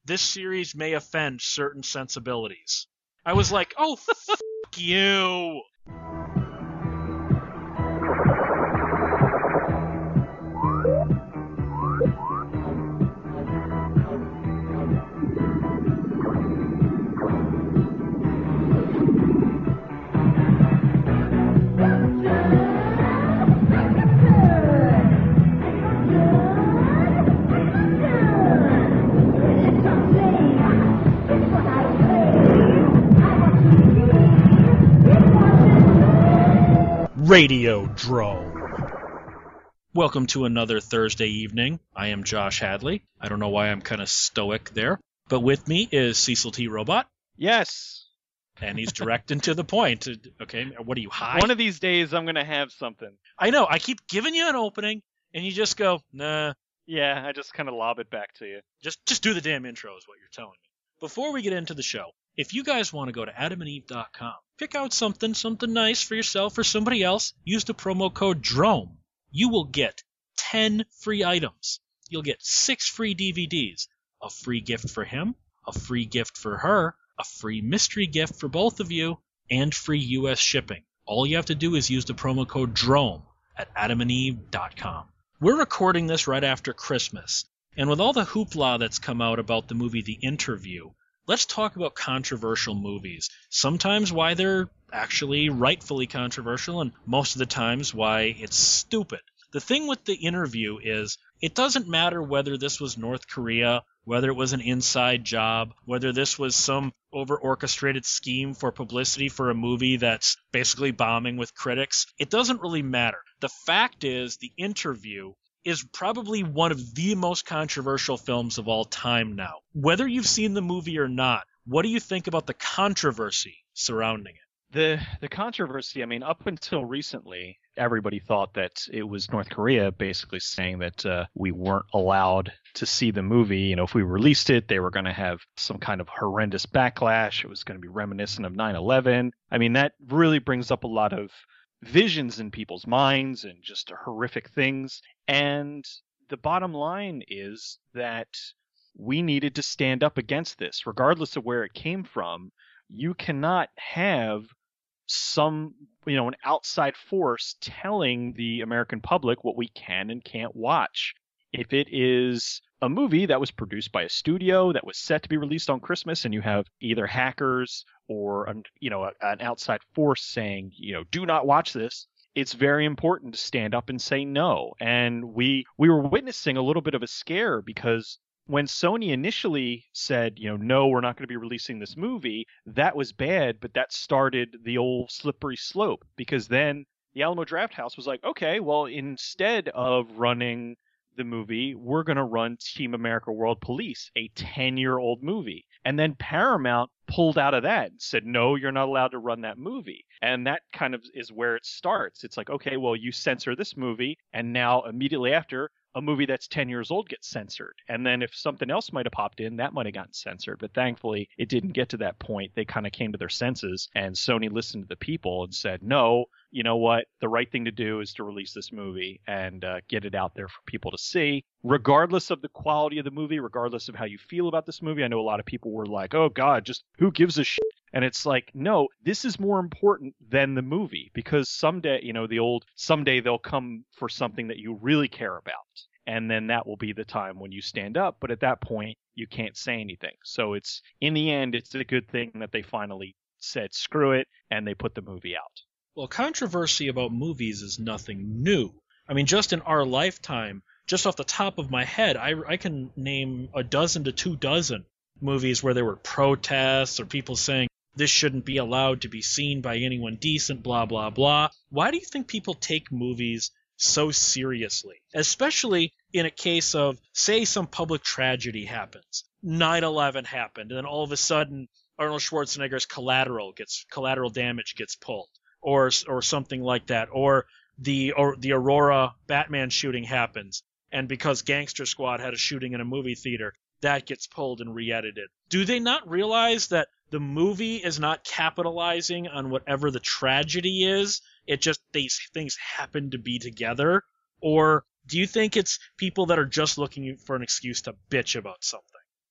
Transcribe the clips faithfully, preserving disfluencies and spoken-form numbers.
this series may offend certain sensibilities. I was like, oh, f*** you. Radiodrome. Welcome to another Thursday evening. I am Josh Hadley. I don't know why I'm kind of stoic there, but with me is Cecil T. Robot. Yes. And he's direct and to the point. Okay, what are you, high? One of these days I'm going to have something. I know. I keep giving you an opening, and you just go, nah. Yeah, I just kind of lob it back to you. Just, just do the damn intro is what you're telling me. Before we get into the show, if you guys want to go to adam and eve dot com, pick out something, something nice for yourself or somebody else, use the promo code DROME. You will get ten free items. You'll get six free D V Ds, a free gift for him, a free gift for her, a free mystery gift for both of you, and free U S shipping. All you have to do is use the promo code DROME at adam and eve dot com. We're recording this right after Christmas, and with all the hoopla that's come out about the movie The Interview, let's talk about controversial movies. Sometimes why they're actually rightfully controversial, and most of the times why it's stupid. The thing with The Interview is it doesn't matter whether this was North Korea, whether it was an inside job, whether this was some over-orchestrated scheme for publicity for a movie that's basically bombing with critics. It doesn't really matter. The fact is, The Interview is probably one of the most controversial films of all time now. Whether you've seen the movie or not, what do you think about the controversy surrounding it? The the controversy, I mean, up until recently, everybody thought that it was North Korea basically saying that uh, we weren't allowed to see the movie. You know, if we released it, they were going to have some kind of horrendous backlash. It was going to be reminiscent of nine eleven. I mean, that really brings up a lot of visions in people's minds and just horrific things. And the bottom line is that we needed to stand up against this, regardless of where it came from. You cannot have some, you know, an outside force telling the American public what we can and can't watch. If it is a movie that was produced by a studio that was set to be released on Christmas, and you have either hackers or, you know, an outside force saying, you know, do not watch this, it's very important to stand up and say no. And we we were witnessing a little bit of a scare, because when Sony initially said, you know, no, we're not going to be releasing this movie, that was bad, but that started the old slippery slope, because then the Alamo Drafthouse was like, okay, well, instead of running the movie, we're going to run Team America World Police, a ten-year-old movie. And then Paramount pulled out of that and said, no, you're not allowed to run that movie. And that kind of is where it starts. It's like, okay, well, you censor this movie, and now immediately after, a movie that's ten years old gets censored. And then if something else might have popped in, that might have gotten censored. But thankfully, it didn't get to that point. They kind of came to their senses, and Sony listened to the people and said, no, you know what? The right thing to do is to release this movie and uh, get it out there for people to see, regardless of the quality of the movie, regardless of how you feel about this movie. I know a lot of people were like, oh, God, just who gives a shit? And it's like, no, this is more important than the movie, because someday, you know, the old someday they'll come for something that you really care about. And then that will be the time when you stand up. But at that point, you can't say anything. So it's, in the end, it's a good thing that they finally said, screw it, and they put the movie out. Well, controversy about movies is nothing new. I mean, just in our lifetime, just off the top of my head, I, I can name a dozen to two dozen movies where there were protests or people saying this shouldn't be allowed to be seen by anyone decent, blah, blah, blah. Why do you think people take movies so seriously, especially in a case of, say, some public tragedy happens? nine eleven happened, and then all of a sudden Arnold Schwarzenegger's collateral gets collateral damage gets pulled, or or something like that, or the or the Aurora Batman shooting happens, and because Gangster Squad had a shooting in a movie theater, that gets pulled and re-edited. Do they not realize that the movie is not capitalizing on whatever the tragedy is? It just, these things happen to be together? Or do you think it's people that are just looking for an excuse to bitch about something?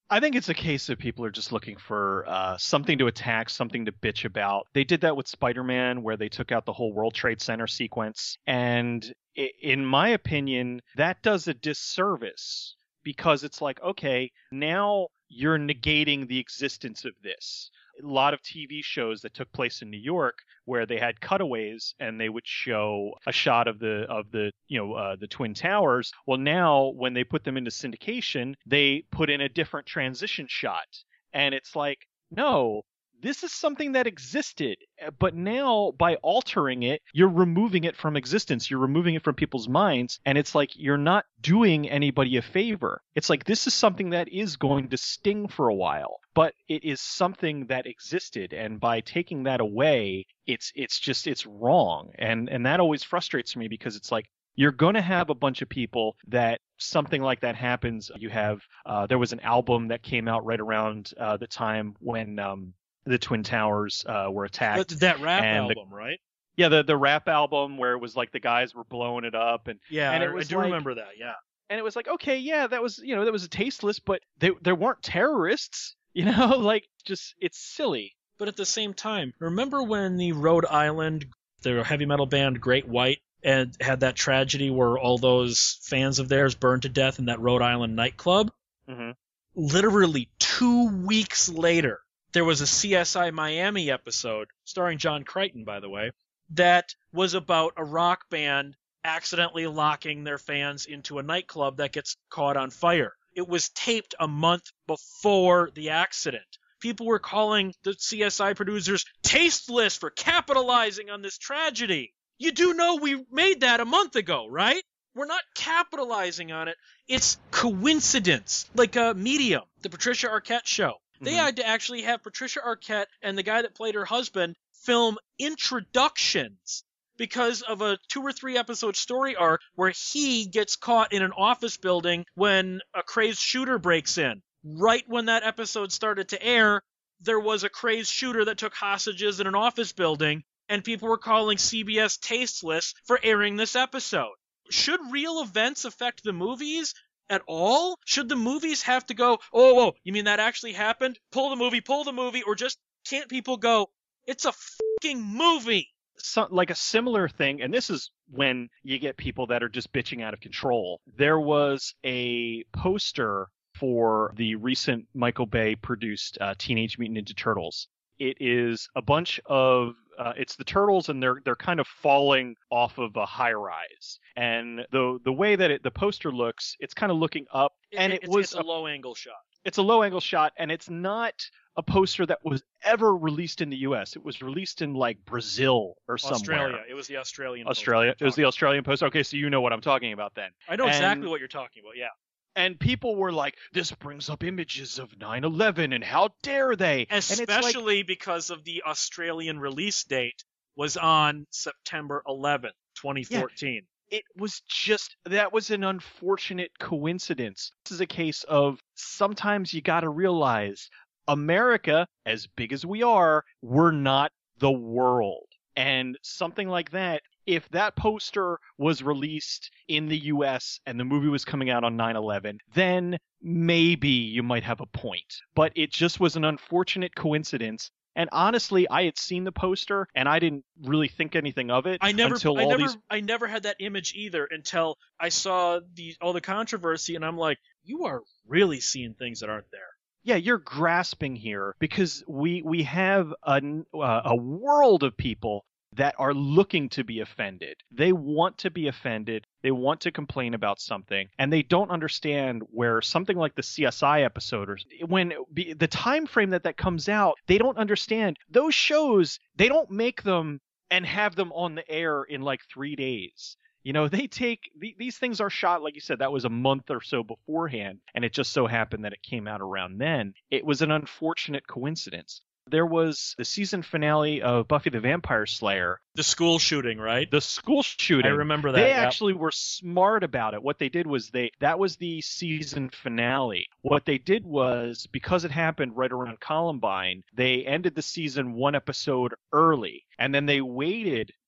I think it's a case of people are just looking for uh, something to attack, something to bitch about. They did that with Spider-Man, where they took out the whole World Trade Center sequence. And i- in my opinion, that does a disservice because it's like, okay, now you're negating the existence of this. A lot of T V shows that took place in New York where they had cutaways and they would show a shot of the of the you know uh, the Twin Towers. Well, now when they put them into syndication, they put in a different transition shot, and it's like, no, this is something that existed, but now by altering it, you're removing it from existence. You're removing it from people's minds, and it's like you're not doing anybody a favor. It's like this is something that is going to sting for a while, but it is something that existed, and by taking that away, it's it's just it's wrong, and and that always frustrates me because it's like you're going to have a bunch of people that something like that happens. You have uh, there was an album that came out right around uh, the time when um, the Twin Towers uh, were attacked. But that rap and album, the, right? Yeah, the the rap album where it was like the guys were blowing it up, and yeah, and it I, was I do like, remember that. Yeah, and it was like, okay, yeah, that was you know that was tasteless, but they there weren't terrorists, you know, like just it's silly. But at the same time, remember when the Rhode Island, the heavy metal band Great White, and had that tragedy where all those fans of theirs burned to death in that Rhode Island nightclub? Mm-hmm. Literally two weeks later, there was a C S I Miami episode, starring John Crichton, by the way, that was about a rock band accidentally locking their fans into a nightclub that gets caught on fire. It was taped a month before the accident. People were calling the C S I producers tasteless for capitalizing on this tragedy. You do know we made that a month ago, right? We're not capitalizing on it. It's coincidence. Like a Medium, the Patricia Arquette show. They mm-hmm. had to actually have Patricia Arquette and the guy that played her husband film introductions because of a two or three episode story arc where he gets caught in an office building when a crazed shooter breaks in. Right when that episode started to air, there was a crazed shooter that took hostages in an office building, and people were calling C B S tasteless for airing this episode. Should real events affect the movies at all? Should the movies have to go, oh, whoa, you mean that actually happened? Pull the movie, pull the movie, or just can't people go, it's a fucking movie? So, like a similar thing, and this is when you get people that are just bitching out of control. There was a poster for the recent Michael Bay produced uh, Teenage Mutant Ninja Turtles. It is a bunch of uh, it's the turtles, and they're they're kind of falling off of a high rise. And the the way that it, the poster looks, it's kind of looking up, and it, it was it's a, a low angle shot. It's a low angle shot, and it's not a poster that was ever released in the U S. It was released in like Brazil or somewhere. Australia. It was the Australian. Australia. It was the Australian poster. Okay, so you know what I'm talking about then. I know and, exactly what you're talking about. Yeah. And people were like, this brings up images of nine eleven, and how dare they? Especially like, because of the Australian release date was on September eleventh, twenty fourteen. Yeah, it was just, that was an unfortunate coincidence. This is a case of sometimes you got to realize America, as big as we are, we're not the world. And something like that, if that poster was released in the U S and the movie was coming out on nine eleven, then maybe you might have a point. But it just was an unfortunate coincidence. And honestly, I had seen the poster and I didn't really think anything of it I never, until I all never, these. I never had that image either until I saw the all the controversy, and I'm like, you are really seeing things that aren't there. Yeah, you're grasping here because we we have a uh, a world of people that are looking to be offended. They want to be offended. They want to complain about something, and they don't understand where something like the C S I episode, or when the time frame that that comes out, they don't understand. Those shows, they don't make them and have them on the air in like three days. You know, they take, these things are shot, like you said, that was a month or so beforehand, and it just so happened that it came out around then. It was an unfortunate coincidence. There was the season finale of Buffy the Vampire Slayer. The school shooting, right? The school shooting. I remember that. They yep. actually were smart about it. What they did was they, that was the season finale. What they did was, because it happened right around Columbine, they ended the season one episode early, and then they waited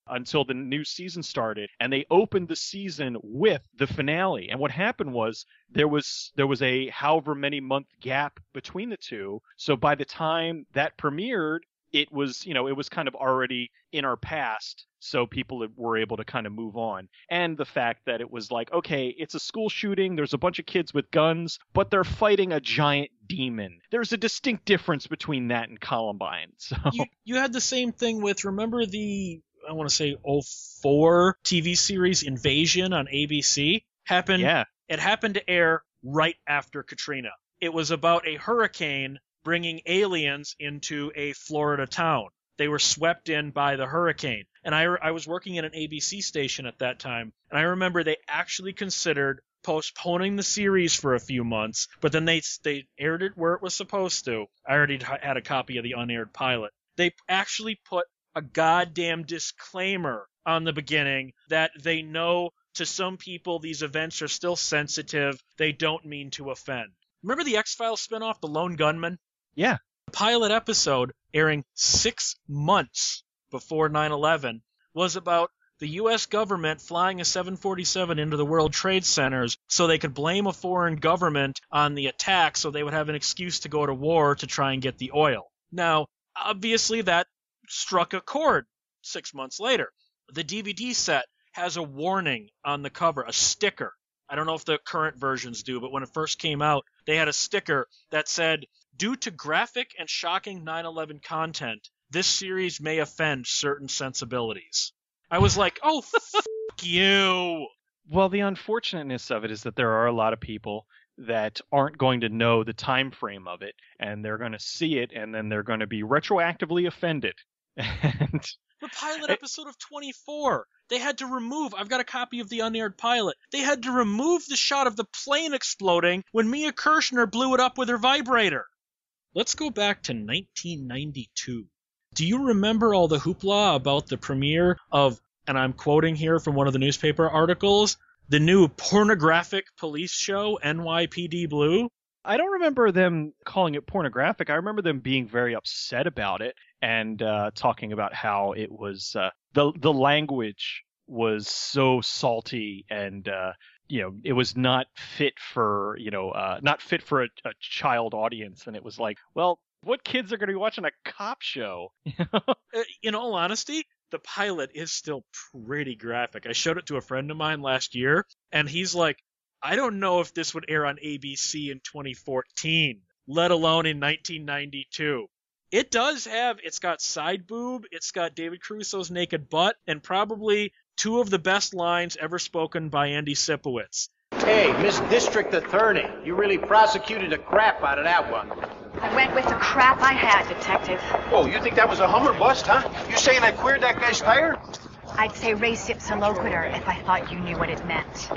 until the new season started, and they opened the season with the finale. And what happened was there was there was a however many month gap between the two. So by the time that premiered, it was, you know, it was kind of already in our past, so people were able to kind of move on. And the fact that it was like, okay, it's a school shooting, there's a bunch of kids with guns, but they're fighting a giant demon. There's a distinct difference between that and Columbine. So you, you had the same thing with, remember the, I want to say oh four T V series Invasion on A B C? Happened, yeah. It happened to air right after Katrina. It was about a hurricane bringing aliens into a Florida town. They were swept in by the hurricane. And I, I was working at an A B C station at that time, and I remember they actually considered postponing the series for a few months, but then they they aired it where it was supposed to. I already had a copy of the unaired pilot. They actually put a goddamn disclaimer on the beginning that they know to some people these events are still sensitive. They don't mean to offend. Remember the X-Files spinoff, The Lone Gunman? Yeah. The pilot episode, airing six months before nine eleven, was about the U S government flying a seven forty-seven into the World Trade Centers so they could blame a foreign government on the attack so they would have an excuse to go to war to try and get the oil. Now, obviously that struck a chord six months later. The D V D set has a warning on the cover, a sticker. I don't know if the current versions do, but when it first came out, they had a sticker that said, "Due to graphic and shocking nine eleven content, this series may offend certain sensibilities." I was like, oh, f*** you. Well, the unfortunateness of it is that there are a lot of people that aren't going to know the time frame of it, and they're going to see it, and then they're going to be retroactively offended. And the pilot episode of twenty-four, they had to remove, I've got a copy of the unaired pilot, they had to remove the shot of the plane exploding when Mia Kirshner blew it up with her vibrator. Let's go back to nineteen ninety-two. Do you remember all the hoopla about the premiere of, and I'm quoting here from one of the newspaper articles, the new pornographic police show, N Y P D Blue? I don't remember them calling it pornographic. I remember them being very upset about it and uh, talking about how it was, uh, the the language was so salty and, uh, you know, it was not fit for, you know, uh, not fit for a, a child audience. And it was like, well, what kids are going to be watching a cop show? In all honesty, the pilot is still pretty graphic. I showed it to a friend of mine last year, and he's like, I don't know if this would air on A B C in twenty fourteen, let alone in nineteen ninety-two. It does have, it's got side boob, it's got David Caruso's naked butt, and probably two of the best lines ever spoken by Andy Sipowicz. Hey, Miss District Attorney, you really prosecuted the crap out of that one. I went with the crap I had, Detective. Oh, you think that was a Hummer bust, huh? You saying I queered that guy's tire? I'd say res ipsa loquitur if I thought you knew what it meant.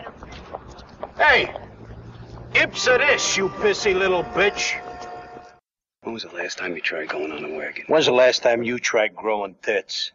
Hey! Ipsa this, you pissy little bitch! When was the last time you tried going on a wagon? When's the last time you tried growing tits?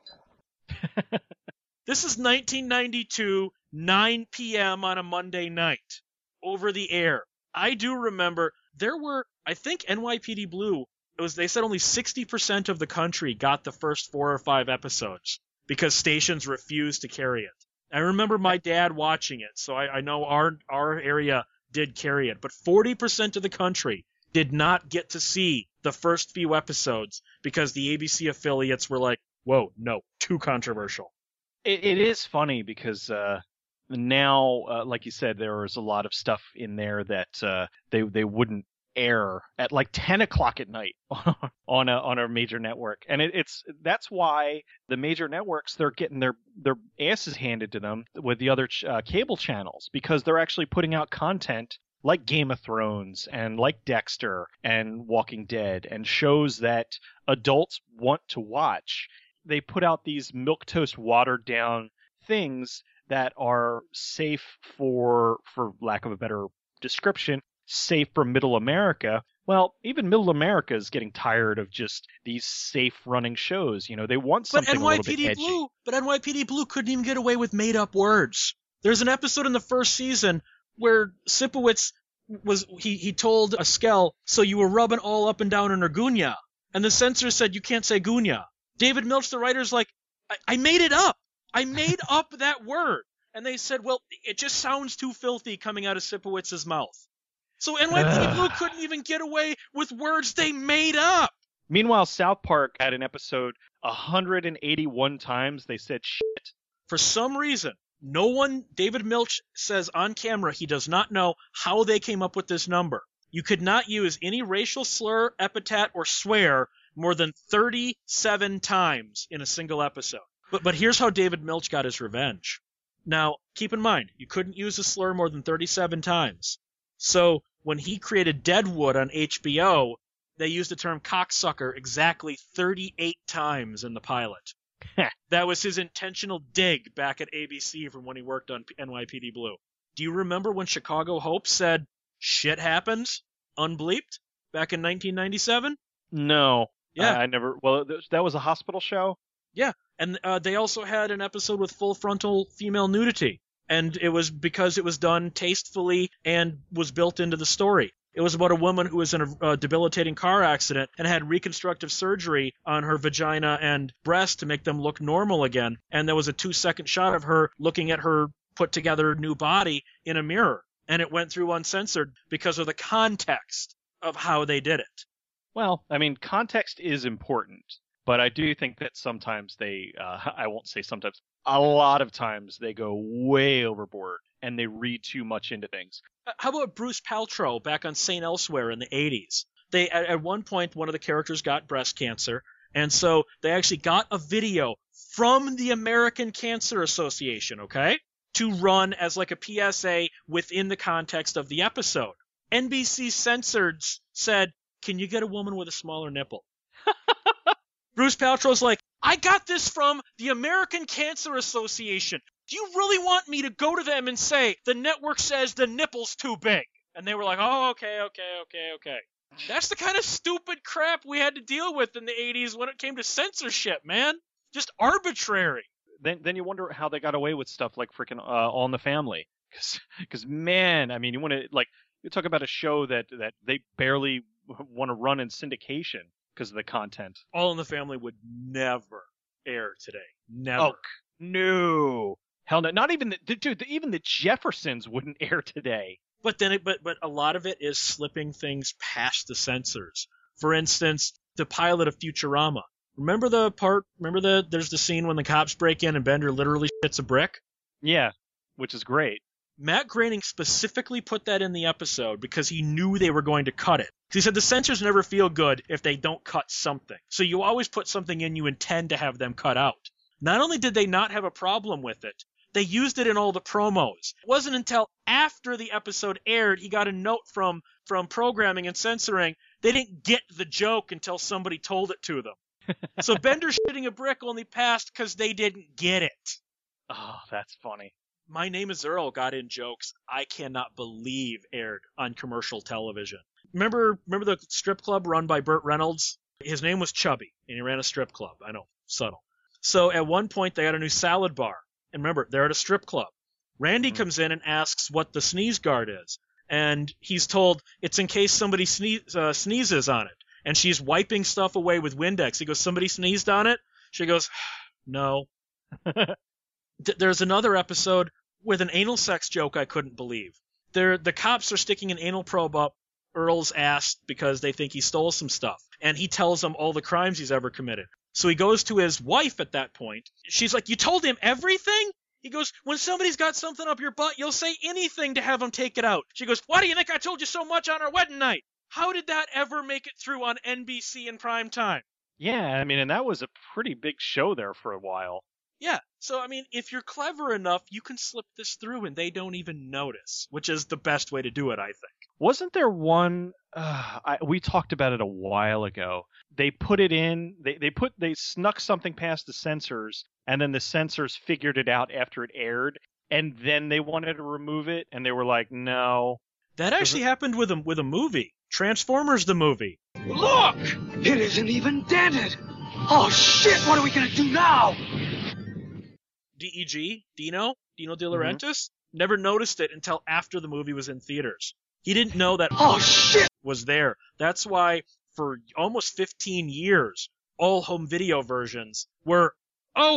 This is nineteen ninety-two, nine p.m. on a Monday night, over the air. I do remember there were, I think N Y P D Blue, it was, they said only sixty percent of the country got the first four or five episodes because stations refused to carry it. I remember my dad watching it, so I, I know our our area did carry it, but forty percent of the country did not get to see the first few episodes because the A B C affiliates were like, whoa, no, too controversial. It, it is funny because uh, now, uh, like you said, there was a lot of stuff in there that uh, they they wouldn't air at like ten o'clock at night on a on a major network, and it, it's that's why the major networks, they're getting their their asses handed to them with the other ch- uh, cable channels, because they're actually putting out content like Game of Thrones and like Dexter and Walking Dead and shows that adults want to watch. They put out these milquetoast watered down things that are safe for, for lack of a better description, safe for middle America. Well, even middle America is getting tired of just these safe running shows. You know, they want something but a little bit edgy. Blue, but N Y P D Blue couldn't even get away with made up words. There's an episode in the first season where Sipowicz was, he, he told Eskel, so you were rubbing all up and down in her gunya. And the censor said, you can't say gunya. David Milch, the writer's like, I, I made it up. I made up that word. And they said, well, it just sounds too filthy coming out of Sipowicz's mouth. So N Y P D Blue couldn't even get away with words they made up. Meanwhile, South Park had an episode one hundred eighty-one times they said shit. For some reason, no one, David Milch says on camera he does not know how they came up with this number. You could not use any racial slur, epithet, or swear more than thirty-seven times in a single episode. But but here's how David Milch got his revenge. Now, keep in mind, you couldn't use a slur more than thirty-seven times. So when he created Deadwood on H B O, they used the term cocksucker exactly thirty-eight times in the pilot. That was his intentional dig back at A B C from when he worked on N Y P D Blue. Do you remember when Chicago Hope said, shit happens, unbleeped, back in nineteen ninety-seven? No. Yeah. I, I never, well, that was a hospital show? Yeah, and uh, they also had an episode with full frontal female nudity, and it was because it was done tastefully and was built into the story. It was about a woman who was in a uh, debilitating car accident and had reconstructive surgery on her vagina and breast to make them look normal again, and there was a two-second shot of her looking at her put-together new body in a mirror, and it went through uncensored because of the context of how they did it. Well, I mean, context is important. But I do think that sometimes they, uh, I won't say sometimes, a lot of times they go way overboard and they read too much into things. How about Bruce Paltrow back on Saint Elsewhere in the eighties? They at, at one point, one of the characters got breast cancer, and so they actually got a video from the American Cancer Association, okay, to run as like a P S A within the context of the episode. N B C Censored said, can you get a woman with a smaller nipple? Bruce Paltrow's like, I got this from the American Cancer Association. Do you really want me to go to them and say, the network says the nipple's too big? And they were like, oh, okay, okay, okay, okay. That's the kind of stupid crap we had to deal with in the eighties when it came to censorship, man. Just arbitrary. Then then you wonder how they got away with stuff like freaking uh, All in the Family. Because, man, I mean, you want to, like, you talk about a show that, that they barely want to run in syndication because of the content. All in the Family would never air today. Never. Oh, no. Hell no. Not even the, dude, the, even the Jeffersons wouldn't air today. But then it, but, but a lot of it is slipping things past the censors. For instance, the pilot of Futurama. Remember the part, remember the, there's the scene when the cops break in and Bender literally shits a brick? Yeah, which is great. Matt Groening specifically put that in the episode because he knew they were going to cut it. He said the censors never feel good if they don't cut something. So you always put something in you intend to have them cut out. Not only did they not have a problem with it, they used it in all the promos. It wasn't until after the episode aired he got a note from, from programming and censoring. They didn't get the joke until somebody told it to them. So Bender shitting a brick only passed because they didn't get it. Oh, that's funny. My Name is Earl got in jokes I cannot believe aired on commercial television. Remember remember the strip club run by Burt Reynolds? His name was Chubby, and he ran a strip club. I know, subtle. So at one point, they had a new salad bar. And remember, they're at a strip club. Randy mm-hmm. comes in and asks what the sneeze guard is. And he's told it's in case somebody sneeze, uh, sneezes on it. And she's wiping stuff away with Windex. He goes, somebody sneezed on it? She goes, no. There's another episode with an anal sex joke I couldn't believe. They're, the cops are sticking an anal probe up Earl's ass because they think he stole some stuff. And he tells them all the crimes he's ever committed. So he goes to his wife at that point. She's like, you told him everything? He goes, when somebody's got something up your butt, you'll say anything to have them take it out. She goes, why do you think I told you so much on our wedding night? How did that ever make it through on N B C in prime time? Yeah, I mean, and that was a pretty big show there for a while. Yeah, so I mean, if you're clever enough, you can slip this through and they don't even notice, which is the best way to do it, I think. Wasn't there one, uh, I, we talked about it a while ago. They put it in, they, they put, they snuck something past the censors, and then the censors figured it out after it aired, and then they wanted to remove it, and they were like, no. That actually happened with a, with a movie. Transformers the movie. Look! It isn't even dented! Oh shit, what are we gonna do now? D E G, Dino, Dino De Laurentiis, mm-hmm. never noticed it until after the movie was in theaters. He didn't know that oh, shit. was there. That's why for almost fifteen years, all home video versions were, oh,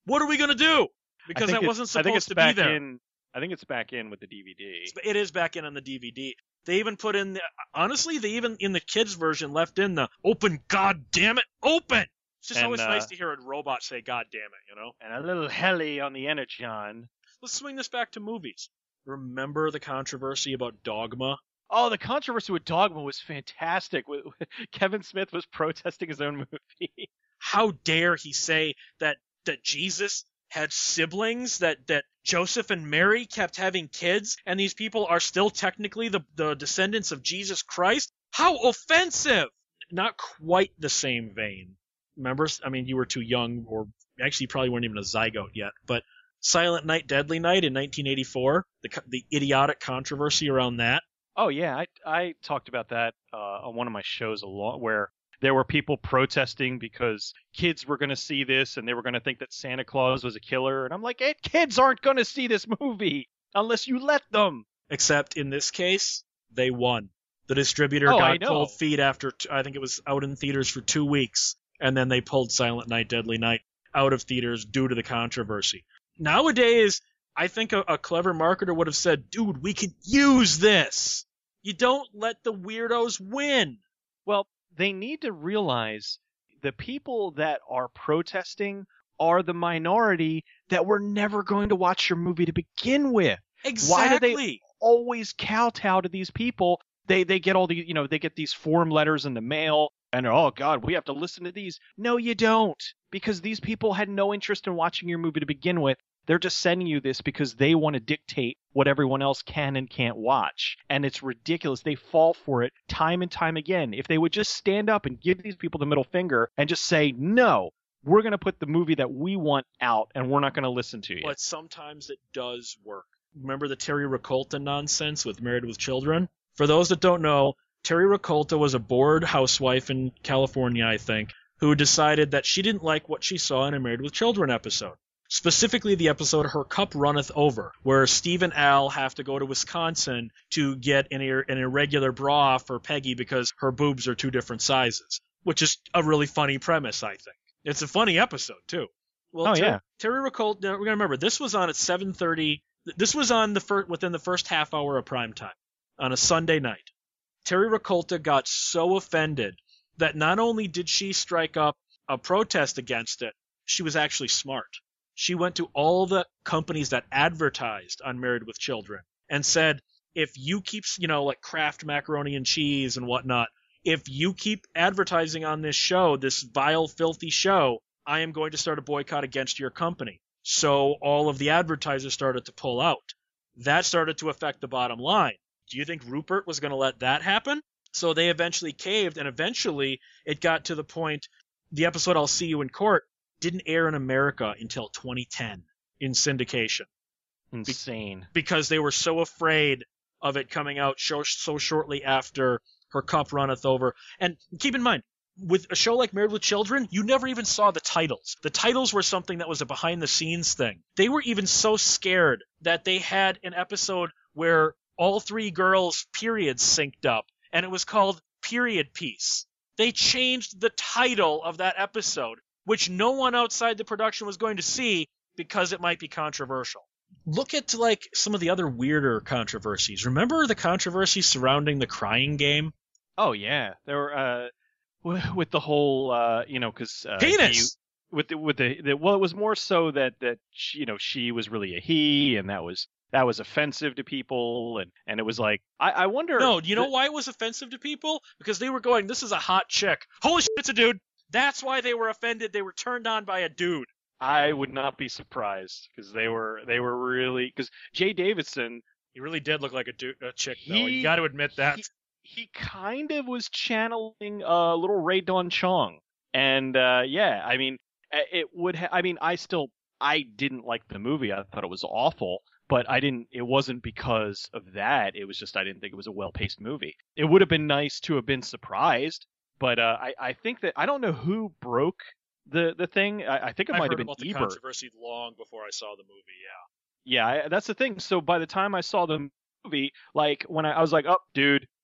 What are we going to do? Because that it, wasn't I think supposed it's to back be there. In, I think it's back in with the D V D. It is back in on the D V D. They even put in, the, honestly, they even, in the kids' version, left in the open, God damn it, open! It's just and, always uh, nice to hear a robot say, God damn it, you know? And a little heli on the Energon. Let's swing this back to movies. Remember the controversy about Dogma? Oh, the controversy with Dogma was fantastic. Kevin Smith was protesting his own movie. How dare he say that, that Jesus had siblings, that, that Joseph and Mary kept having kids, and these people are still technically the, the descendants of Jesus Christ? How offensive! Not quite the same vein. Remember, I mean, you were too young, or actually you probably weren't even a zygote yet, but Silent Night, Deadly Night in nineteen eighty-four, the, the idiotic controversy around that. Oh, yeah, I, I talked about that uh, on one of my shows a lot, where there were people protesting because kids were going to see this and they were going to think that Santa Claus was a killer. And I'm like, hey, kids aren't going to see this movie unless you let them. Except in this case, they won. The distributor oh, got cold feet after, t- I think it was out in theaters for two weeks. And then they pulled Silent Night, Deadly Night out of theaters due to the controversy. Nowadays, I think a, a clever marketer would have said, dude, we can use this. You don't let the weirdos win. Well, they need to realize the people that are protesting are the minority that were never going to watch your movie to begin with. Exactly. Why do they always kowtow to these people? They they get all the, you know, they get these form letters in the mail and, oh, God, we have to listen to these. No, you don't, because these people had no interest in watching your movie to begin with. They're just sending you this because they want to dictate what everyone else can and can't watch. And it's ridiculous. They fall for it time and time again. If they would just stand up and give these people the middle finger and just say, no, we're going to put the movie that we want out and we're not going to listen to you. But sometimes it does work. Remember the Terry Rakolta nonsense with Married with Children? For those that don't know, Terry Rakolta was a bored housewife in California, I think, who decided that she didn't like what she saw in a Married with Children episode. Specifically the episode Her Cup Runneth Over, where Steve and Al have to go to Wisconsin to get an, ir- an irregular bra for Peggy because her boobs are two different sizes, which is a really funny premise, I think. It's a funny episode, too. Well, oh, Ter- yeah. Terry Rakolta, we're going to remember, this was on at seven thirty. This was on the fir- within the first half hour of prime time on a Sunday night. Terry Rakolta got so offended that not only did she strike up a protest against it, she was actually smart. She went to all the companies that advertised on Married with Children and said, if you keep, you know, like Kraft macaroni and cheese and whatnot, if you keep advertising on this show, this vile, filthy show, I am going to start a boycott against your company. So all of the advertisers started to pull out. That started to affect the bottom line. Do you think Rupert was going to let that happen? So they eventually caved, and eventually it got to the point, the episode I'll See You in Court didn't air in America until twenty ten in syndication. Insane. Be- because they were so afraid of it coming out so, so shortly after Her Cup Runneth Over. And keep in mind, with a show like Married with Children, you never even saw the titles. The titles were something that was a behind-the-scenes thing. They were even so scared that they had an episode where all three girls' periods synced up, and it was called Period Piece. They changed the title of that episode, which no one outside the production was going to see because it might be controversial. Look at, like, some of the other weirder controversies. Remember the controversy surrounding the Crying Game? Oh, yeah. There were, uh, w- with the whole, uh, you know, because... Uh, Penis! he, with the, with the, the, well, it was more so that, that she, you know, she was really a he, and that was... That was offensive to people, and, and it was like, I, I wonder... No, do you know th- why it was offensive to people? Because they were going, this is a hot chick. Holy shit, it's a dude! That's why they were offended. They were turned on by a dude. I would not be surprised, because they were they were really... Because Jay Davidson... He really did look like a, dude, a chick, though. He- You got to admit that. He, he kind of was channeling a uh, little Ray Don Chong. And, uh, yeah, I mean, it would ha- I mean, I still... I didn't like the movie. I thought it was awful. But I didn't, it wasn't because of that. It was just, I didn't think it was a well-paced movie. It would have been nice to have been surprised, but uh, I, I think that, I don't know who broke the, the thing. I, I think it I might heard have been about the Ebert. controversy long before I saw the movie, yeah. Yeah, I, that's the thing. So by the time I saw the movie, like, when I, I was like, oh, dude,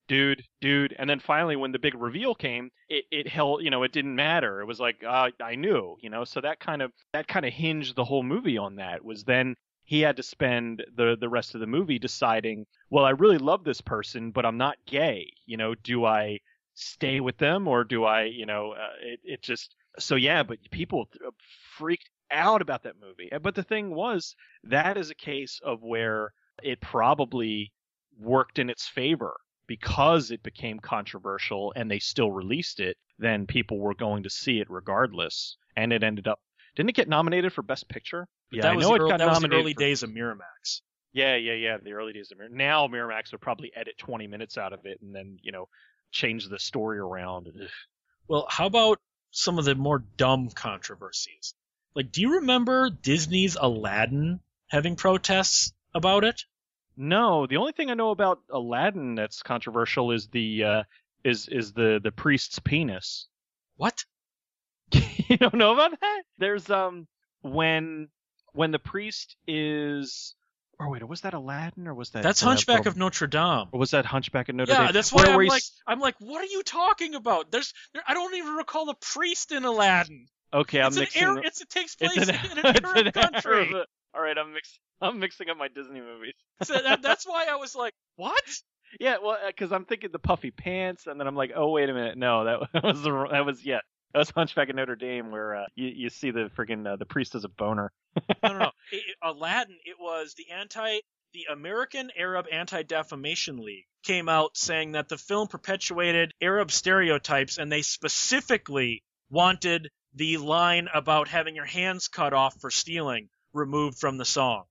dude, dude. And then finally, when the big reveal came, it, it held, you know, it didn't matter. It was like, uh, I knew, you know, so that kind of, that kind of hinged the whole movie on that. Was then he had to spend the, the rest of the movie deciding, well, I really love this person, but I'm not gay. You know, do I stay with them or do I, you know, uh, it, it just, so yeah, but people freaked out about that movie. But the thing was, that is a case of where it probably worked in its favor because it became controversial and they still released it. Then people were going to see it regardless, and it ended up. Didn't it get nominated for Best Picture? But Yeah, that I was know the it early, got that was the nominated early for- days of Miramax. Yeah, yeah, yeah. The early days of Miramax. Now Miramax would probably edit twenty minutes out of it and then, you know, change the story around. Ugh. Well, how about some of the more dumb controversies? Like, do you remember Disney's Aladdin having protests about it? No, the only thing I know about Aladdin that's controversial is the uh, is is the the priest's penis. What? You don't know about that? There's um when when the priest is. Or wait, was that Aladdin or was that? That's uh, Hunchback Little- of Notre Dame. Or was that Hunchback of Notre Yeah, Dame? that's why Where- I'm where like, he's- I'm like, what are you talking about? There's, there, I don't even recall a priest in Aladdin. Okay, I'm it's an mixing. Arab, them- it's, it takes it's place an, in an it's Arab an country. Arab- All right, I'm mix, I'm mixing up my Disney movies. So that, that's why I was like, what? Yeah, well, because I'm thinking the puffy pants, and then I'm like, oh wait a minute, no, that was the that was yeah, that was Hunchback of Notre Dame, where uh, you you see the friggin' uh, the priest as a boner. No, no, no. It, it- Aladdin, it was the anti, the American Arab Anti-Defamation League came out saying that the film perpetuated Arab stereotypes, and they specifically wanted the line about having your hands cut off for stealing removed from the song.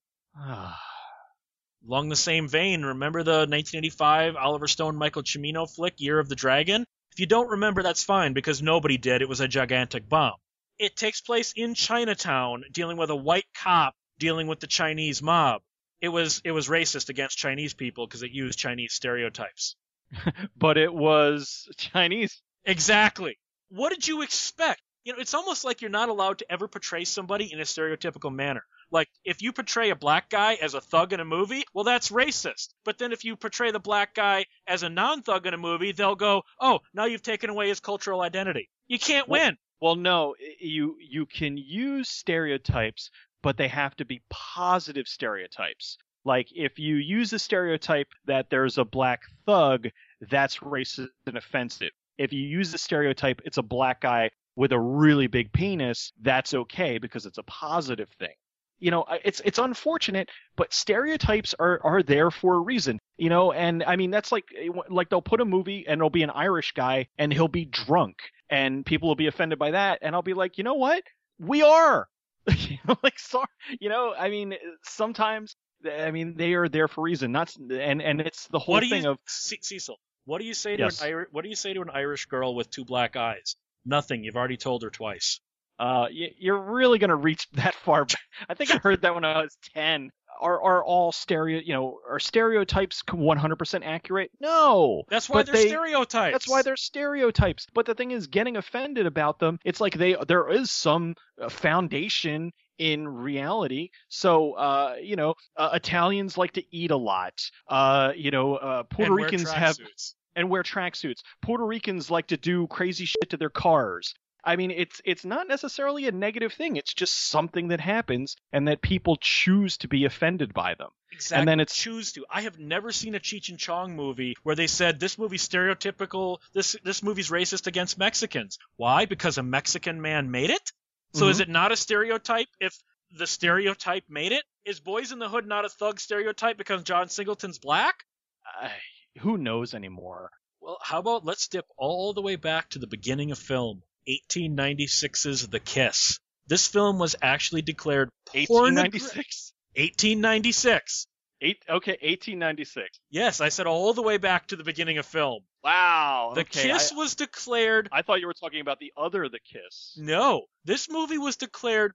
Along the same vein, remember the nineteen eighty-five Oliver Stone Michael Cimino flick, Year of the Dragon? If you don't remember, that's fine, because nobody did. It was a gigantic bomb. It takes place in Chinatown, dealing with a white cop dealing with the Chinese mob. It was it was racist against Chinese people because it used Chinese stereotypes. But it was Chinese. Exactly. What did you expect? You know, it's almost like you're not allowed to ever portray somebody in a stereotypical manner. Like, if you portray a black guy as a thug in a movie, well, that's racist. But then if you portray the black guy as a non-thug in a movie, they'll go, oh, now you've taken away his cultural identity. You can't Well- win. Well, no, you you can use stereotypes, but they have to be positive stereotypes. Like, if you use a stereotype that there's a black thug, that's racist and offensive. If you use the stereotype, it's a black guy with a really big penis, that's okay because it's a positive thing. You know, I- it's it's unfortunate, but stereotypes are, are there for a reason. You know, and I mean, that's like, like they'll put a movie and it'll be an Irish guy and he'll be drunk and people will be offended by that. And I'll be like, you know what? We are. You know, like, sorry, you know, I mean, sometimes, I mean, they are there for a reason. Not, and, and it's the whole What do thing you, of, Ce- Cecil, what do you say to Yes. an Irish, what do you say to an Irish girl with two black eyes? Nothing. You've already told her twice. uh, y- you're really going to reach that far back. I think I heard that when I was ten. Are, are all stereo, you know, are stereotypes one hundred percent accurate? No. That's why But they're they- stereotypes. That's why they're stereotypes. But the thing is, getting offended about them, it's like they there is some uh, foundation in reality. So, uh, you know, uh, Italians like to eat a lot. Uh, you know, uh, Puerto And wear Ricans have tracksuits. and wear tracksuits. Puerto Ricans like to do crazy shit to their cars. I mean, it's it's not necessarily a negative thing. It's just something that happens, and that people choose to be offended by them. Exactly. And then it's- choose to. I have never seen a Cheech and Chong movie where they said this movie's stereotypical. This this movie's racist against Mexicans. Why? Because a Mexican man made it. So Mm-hmm. is it not a stereotype if the stereotype made it? Is Boys in the Hood not a thug stereotype because John Singleton's black? I, who knows anymore? Well, how about let's dip all the way back to the beginning of film, eighteen ninety-six's The Kiss. This film was actually declared eighteen ninety-six. eighteen ninety-six. Eight. Okay, eighteen ninety-six. Yes, I said all the way back to the beginning of film. Wow. The okay, Kiss I, was declared. I thought you were talking about the other The Kiss. No, this movie was declared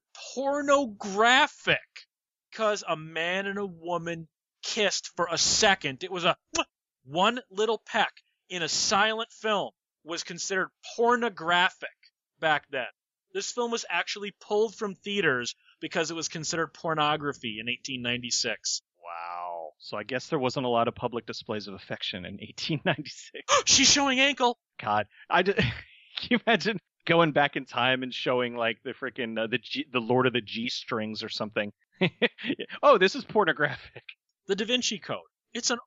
pornographic because a man and a woman kissed for a second. It was a one little peck in a silent film was considered pornographic back then. This film was actually pulled from theaters because it was considered pornography in eighteen ninety-six. Wow. So I guess there wasn't a lot of public displays of affection in eighteen ninety-six. She's showing ankle. God, I did, can you imagine going back in time and showing like the freaking uh, the G, the Lord of the G strings or something? Oh, this is pornographic. The Da Vinci Code. It's an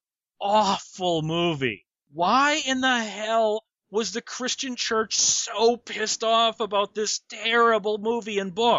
awful movie. Why in the hell was the Christian church so pissed off about this terrible movie and book?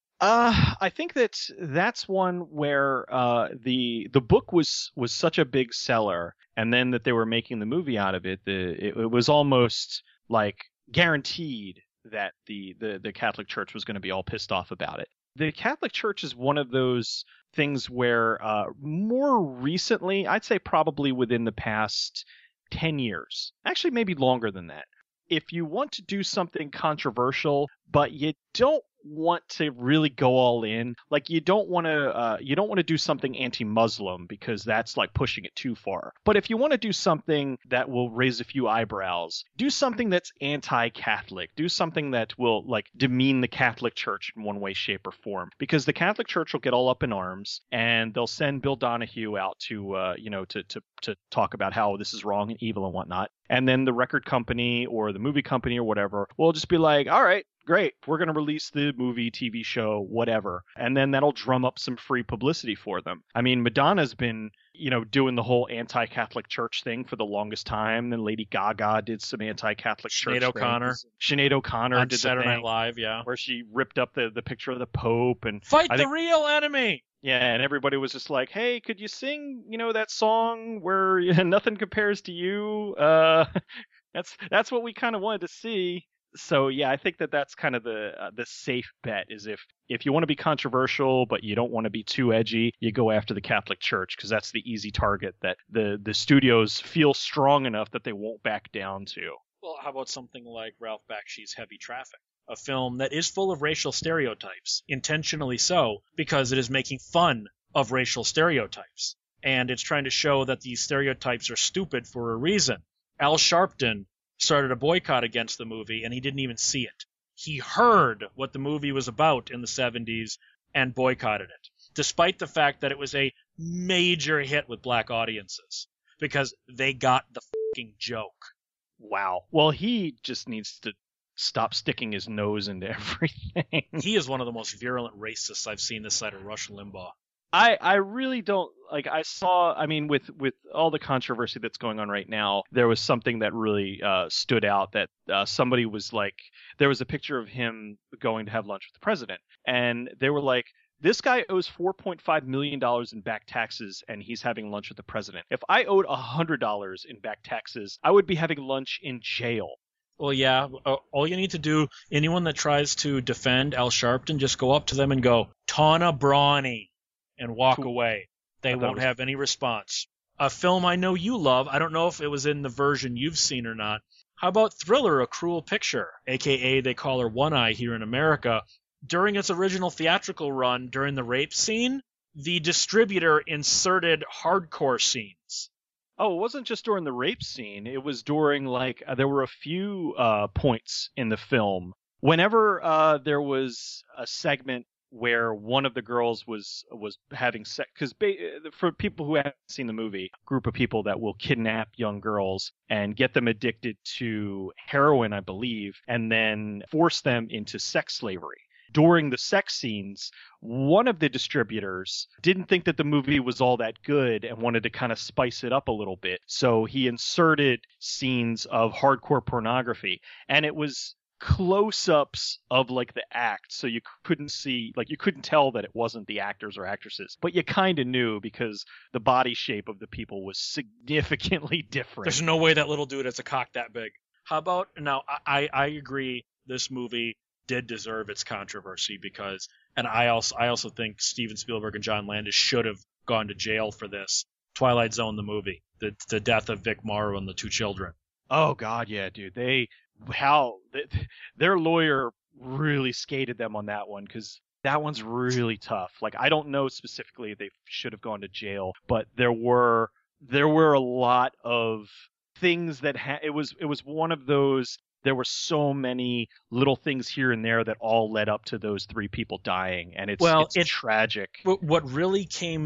Uh, I think that that's one where uh, the the book was was such a big seller, and then that they were making the movie out of it. The it, it was almost like guaranteed that the, the, the Catholic Church was going to be all pissed off about it. The Catholic Church is one of those things where uh, more recently, I'd say probably within the past ten years, actually maybe longer than that, if you want to do something controversial, but you don't want to really go all in, like you don't want to uh, you don't want to do something anti-Muslim because that's like pushing it too far. But if you want to do something that will raise a few eyebrows, do something that's anti-Catholic, do something that will like demean the Catholic Church in one way, shape, or form, because the Catholic Church will get all up in arms and they'll send Bill Donahue out to uh, you know to to to talk about how this is wrong and evil and whatnot, and then the record company or the movie company or whatever will just be like, all right, great, we're going to release the movie, T V show, whatever. And then that'll drum up some free publicity for them. I mean, Madonna's been, you know, doing the whole anti-Catholic Church thing for the longest time. Then Lady Gaga did some anti-Catholic Church Sinead O'Connor. things. Sinead O'Connor on did Saturday the thing Night Live, yeah. where she ripped up the, the picture of the Pope. And Fight I the think, real enemy! yeah, and everybody was just like, hey, could you sing, you know, that song where nothing compares to you? Uh, that's, that's what we kind of wanted to see. So yeah, I think that that's kind of the uh, the safe bet is if if you want to be controversial but you don't want to be too edgy, you go after the Catholic Church because that's the easy target that the the studios feel strong enough that they won't back down to. Well, how about something like Ralph Bakshi's Heavy Traffic, a film that is full of racial stereotypes, intentionally so, because it is making fun of racial stereotypes, and it's trying to show that these stereotypes are stupid for a reason. Al Sharpton started a boycott against the movie, and he didn't even see it. He heard what the movie was about in the seventies and boycotted it, despite the fact that it was a major hit with black audiences, because they got the fucking joke. Wow. Well, he just needs to stop sticking his nose into everything. He is one of the most virulent racists I've seen this side of Rush Limbaugh. I, I really don't like I saw I mean with, with all the controversy that's going on right now, there was something that really uh, stood out that uh, somebody was like, there was a picture of him going to have lunch with the president, and they were like, this guy owes four point five million dollars in back taxes and he's having lunch with the president. If I owed one hundred dollars in back taxes, I would be having lunch in jail. Well, yeah, all you need to do, anyone that tries to defend Al Sharpton, just go up to them and go, Tana Brawny, and walk away. They won't have any response. A film I know you love, I don't know if it was in the version you've seen or not. How about Thriller, A Cruel Picture, a k a they call her One Eye here in America? During its original theatrical run, during the rape scene, the distributor inserted hardcore scenes. Oh, it wasn't just during the rape scene. It was during, like, uh, there were a few uh, points in the film. Whenever uh, there was a segment where one of the girls was was having sex, because ba- for people who haven't seen the movie, a group of people that will kidnap young girls and get them addicted to heroin, I believe, and then force them into sex slavery. During the sex scenes, one of the distributors didn't think that the movie was all that good and wanted to kind of spice it up a little bit. So he inserted scenes of hardcore pornography, and it was close-ups of like the act, so you couldn't see, like you couldn't tell that it wasn't the actors or actresses, but you kind of knew because the body shape of the people was significantly different. There's no way that little dude has a cock that big. How about, now I, I agree this movie did deserve its controversy because, and I also I also think Steven Spielberg and John Landis should have gone to jail for this. Twilight Zone, the movie, the the death of Vic Morrow and the two children. Oh God, yeah, dude. They how they, their lawyer really skated them on that one because that one's really tough. Like I don't know specifically if they should have gone to jail, but there were there were a lot of things that ha- it was it was one of those. There were so many little things here and there that all led up to those three people dying, and it's, well, it's it, tragic. What really came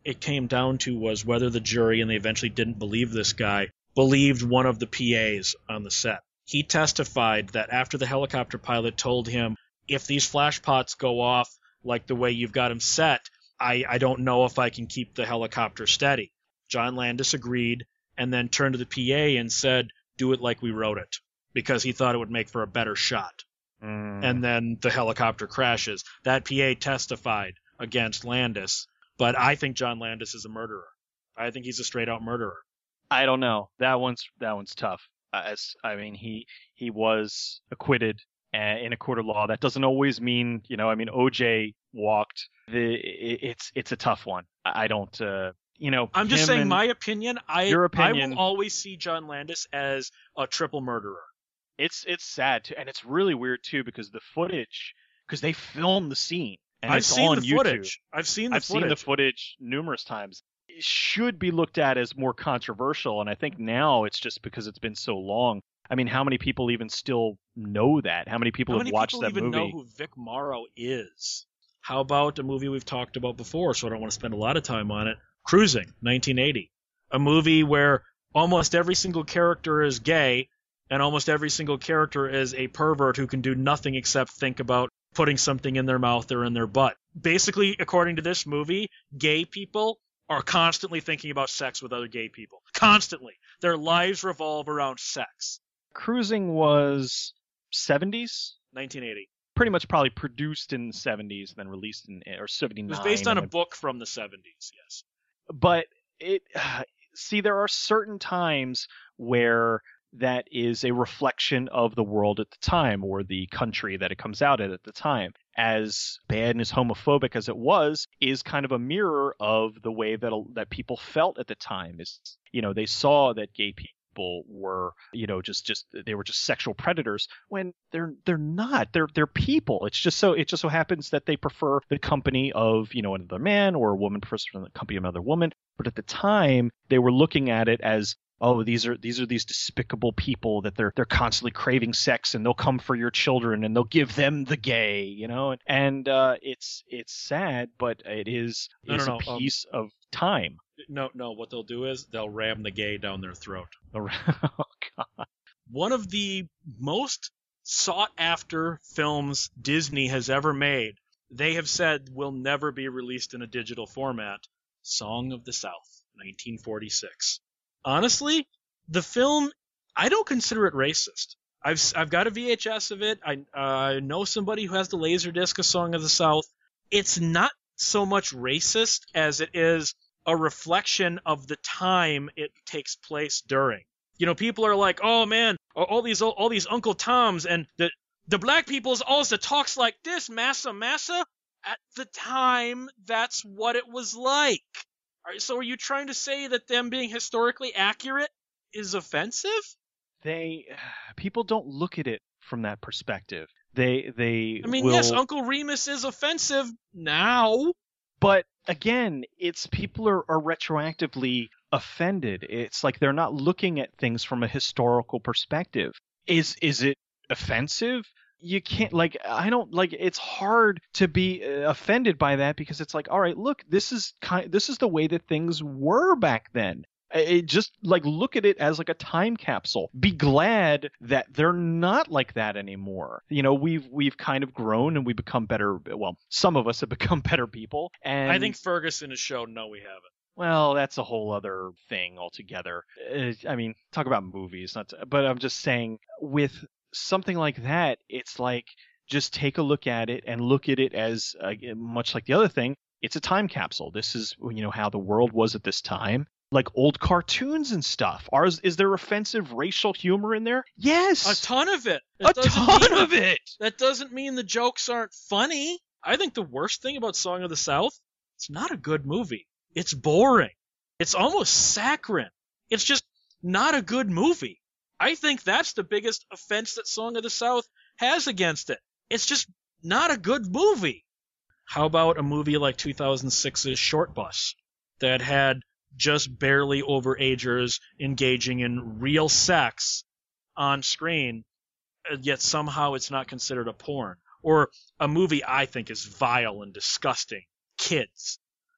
it came down to was whether the jury, and they eventually didn't believe this guy, believed one of the P As on the set. He testified that after the helicopter pilot told him, if these flash pots go off like the way you've got them set, I, I don't know if I can keep the helicopter steady. John Landis agreed and then turned to the P A and said, do it like we wrote it, because he thought it would make for a better shot. Mm. And then the helicopter crashes. That P A testified against Landis, but I think John Landis is a murderer. I think he's a straight-out murderer. I don't know. That one's that one's tough. As I mean, he he was acquitted in a court of law. That doesn't always mean, you know. I mean, O J walked. The it, it's it's a tough one. I don't. Uh, you know. I'm just saying my opinion. I your opinion. I will always see John Landis as a triple murderer. It's it's sad too, and it's really weird too because the footage, because they filmed the scene. And I've it's seen on the YouTube. footage. I've seen the I've footage. seen the footage numerous times. It should be looked at as more controversial, and I think now it's just because it's been so long. I mean, how many people even still know that? How many people how have many watched people that even movie? know who Vic Morrow is? How about a movie we've talked about before, so I don't want to spend a lot of time on it? Cruising, nineteen eighty. A movie where almost every single character is gay, and almost every single character is a pervert who can do nothing except think about putting something in their mouth or in their butt. Basically, according to this movie, gay people are constantly thinking about sex with other gay people. Constantly. Their lives revolve around sex. Cruising was seventies? nineteen eighty. Pretty much probably produced in the seventies, then released in or seventy-nine. It was based on a then... book from the seventies, yes. But it see, there are certain times where that is a reflection of the world at the time or the country that it comes out at at the time. As bad and as homophobic as it was, is kind of a mirror of the way that that people felt at the time. Is, you know, they saw that gay people were, you know, just just they were just sexual predators when they're they're not. They're they're people. It's just so it just so happens that they prefer the company of, you know, another man, or a woman prefers the company of another woman. But at the time, they were looking at it as, oh, these are these are these despicable people that they're they're constantly craving sex, and they'll come for your children and they'll give them the gay, you know. And uh, it's it's sad, but it is, no, is no, a no, piece um, of time. No, no. What they'll do is they'll ram the gay down their throat. Oh God! One of the most sought after films Disney has ever made, they have said will never be released in a digital format. Song of the South, nineteen forty-six. Honestly, the film, I don't consider it racist. I've I've got a V H S of it. I uh, know somebody who has the Laserdisc, A Song of the South. It's not so much racist as it is a reflection of the time it takes place during. You know, people are like, oh man, all these all these Uncle Toms and the the black people's always talks like this, massa massa. At the time, that's what it was like. So are you trying to say that them being historically accurate is offensive? They people don't look at it from that perspective. They they I mean, will... yes, Uncle Remus is offensive now. But again, it's people are, are retroactively offended. It's like they're not looking at things from a historical perspective. Is is it offensive? You can't, like, I don't, like, it's hard to be offended by that because it's like, all right, look, this is kind, this is the way that things were back then. It just, like, look at it as like a time capsule. Be glad that they're not like that anymore. You know, we've we've kind of grown and we've become better. Well, some of us have become better people. And I think Ferguson has shown no, we haven't. Well, that's a whole other thing altogether. Uh, I mean, talk about movies, not. To, but I'm just saying, with something like that, it's like, just take a look at it and look at it as uh, much like the other thing. It's a time capsule. This is, you know, how the world was at this time. Like old cartoons and stuff. Are, is there offensive racial humor in there? Yes. A ton of it. That a ton of it. That doesn't mean the jokes aren't funny. I think the worst thing about Song of the South, it's not a good movie. It's boring. It's almost saccharine. It's just not a good movie. I think that's the biggest offense that Song of the South has against it. It's just not a good movie. How about a movie like two thousand six's Short Bus that had just barely overagers engaging in real sex on screen, yet somehow it's not considered a porn? Or a movie I think is vile and disgusting, Kids.